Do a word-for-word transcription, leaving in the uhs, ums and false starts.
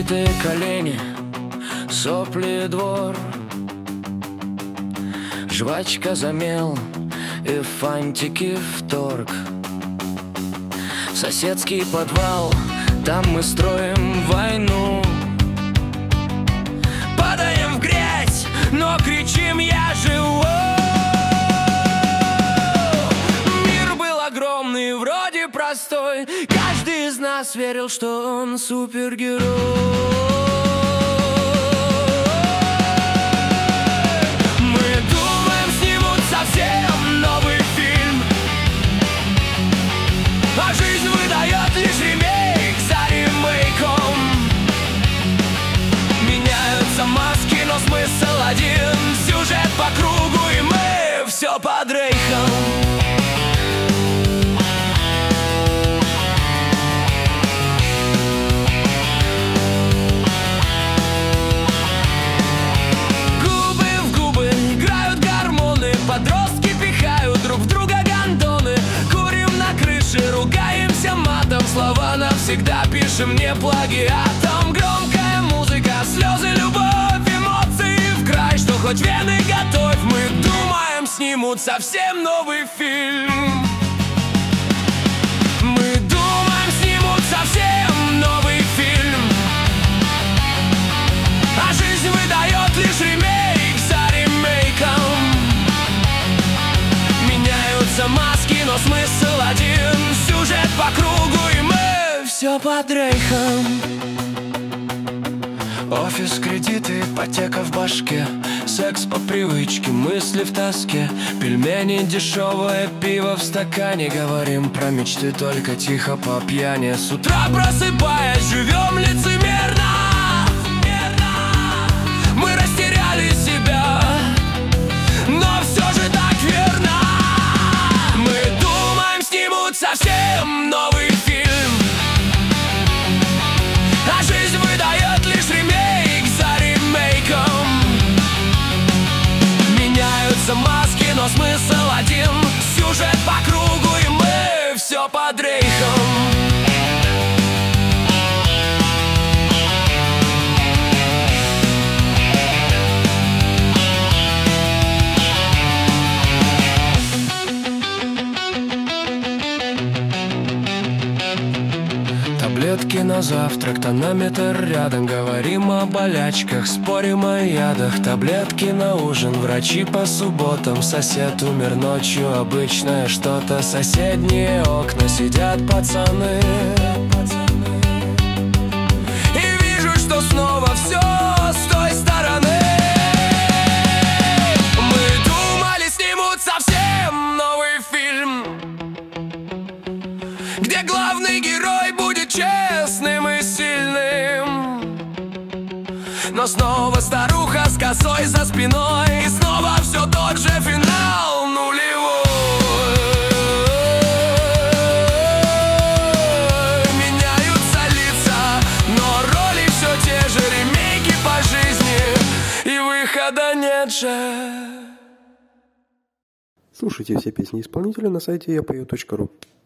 Разбитые колени, сопли, двор, жвачка замел и фантики в торг. Соседский подвал, там мы строим войну. Падаем в грязь, но кричим: я живу. Мир был огромный, вроде простой. Каждый из нас верил, что он супергерой. Мы думаем, снимут совсем новый фильм, а жизнь выдает лишь ремейк за ремейком. Меняются маски, но смысл один. Сюжет по кругу, и мы все под рейхом. Подростки пихают друг в друга гондоны. Курим на крыше, ругаемся матом. Слова навсегда пишем не плагиатом. Громкая музыка, слезы, любовь, эмоции в край. Что хоть вены готовь, мы думаем, снимут совсем новый фильм. Мы думаем, снимут совсем новый фильм, а жизнь выдает лишь ремейк за ремейком. Меняются маски, но смысл один. Сюжет по кругу, и мы все под рейхом. Офис, кредиты, ипотека в башке. Секс по привычке, мысли в тоске. Пельмени, дешевое пиво в стакане. Говорим про мечты только тихо по пьяни. С утра просыпаясь, живем лицемерно. Мы растеряли себя, но все же так верно. Совсем новый фильм, а жизнь выдает лишь ремейк за ремейком. Меняются маски, но смысл один. Сюжет по кругу, и мы все под рейхом. Таблетки на завтрак, тонометр рядом. Говорим о болячках, спорим о ядах. Таблетки на ужин, врачи по субботам. Сосед умер ночью, обычное что-то. Соседние окна, сидят пацаны. И вижу, что снова все с той стороны. Мы думали, снимут совсем новый фильм, где главный герой будет честным и сильным. Но снова старуха с косой за спиной, и снова все тот же финал нулевой. Меняются лица, но роли все те же. Ремейки по жизни, и выхода нет же. Слушайте все песни исполнителя на сайте я пою точка ру.